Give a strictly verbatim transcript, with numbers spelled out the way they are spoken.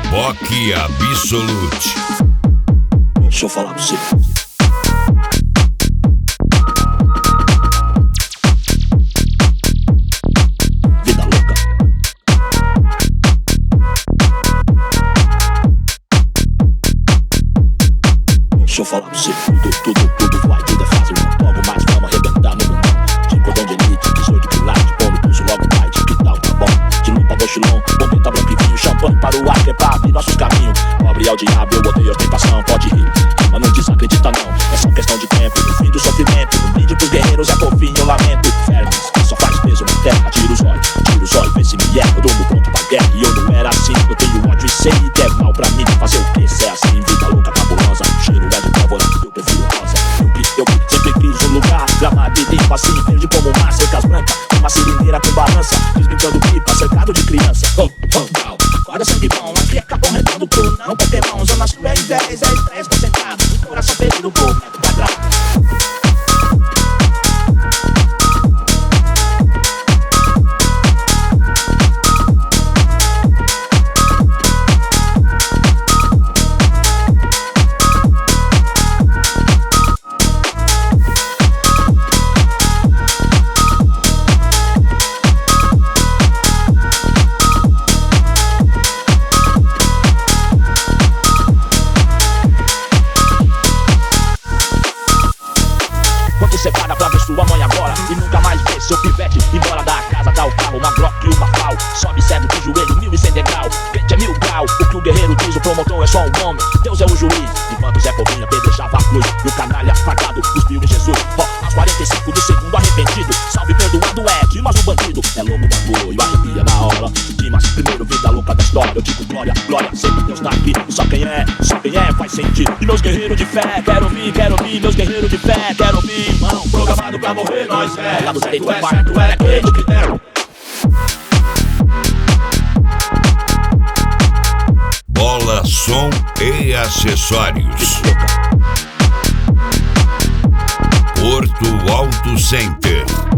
Rock Absolute. Deixa eu falar pra você. Vida louca. Deixa eu falar pra você. Tudo, tudo, tudo vai, tudo é fácil. Logo mais vamos arrebentar no mundo. De cordão de elite, dezoito de light, pão no pulso, logo vai, de que tal, tá bom. De lupa, mochilão, bombeta, branco e vinho, champanhe para o ar, que é pra abrir nossos caminhos. Pobre ao diabo, eu odeio ostentação, pode rir, mas não desacredita não. É só questão de tempo, no fim do sofrimento. Um brinde pros guerreiros, é por fim, eu lamento. Vermes, que só faz peso na terra. Tira os olhos, tira os olhos, vê se me erra. Eu durmo pronto pra guerra e eu não era assim. Eu tenho ódio e sei que é mal pra mim. Fazer o que se é assim, vida louca, cabulosa. O cheiro é de pólvora, eu prefiro rosa. Eu que, eu que sempre quis um lugar gramado e limpo assim, verde como mar, cercas brancas, uma cilindeira com balança, desbrincando pipa, cercado de criança. Oh, oh, oh. Guarda sangue bom, aqui é capão redondo pro não Pokémon. Zona Sul é inveja, é estresse concentrado, coração ferido, movimento quadrado. Você para pra ver sua mãe agora e nunca mais vê seu pivete embora da casa, dá o carro, uma Glock e uma pau. Sobe cego de joelho, mil e cem degrau. Vente é mil grau, o que o guerreiro diz, o promotor é só um nome. Deus é o juiz, enquanto Zé Povinha pedrejava a cruz. E o canalha fagado cuspiu em Jesus. Ó, oh, aos quarenta e cinco do segundo arrependido. Salve perdoado é, Dimas o bandido. É lobo da apoio, arrepia na hora. Dimas, primeiro vida louca da história. Eu digo glória, glória, sempre Deus tá aqui. E só quem é, só quem é vai sentir. E meus guerreiros de fé, quero ouvir, quero ouvir. Meus guerreiros de fé, quero ouvir. Mano, programado pra morrer, nós é. Lado direito é certo, é crente que der. Bola, som e acessórios. Porto Auto Center.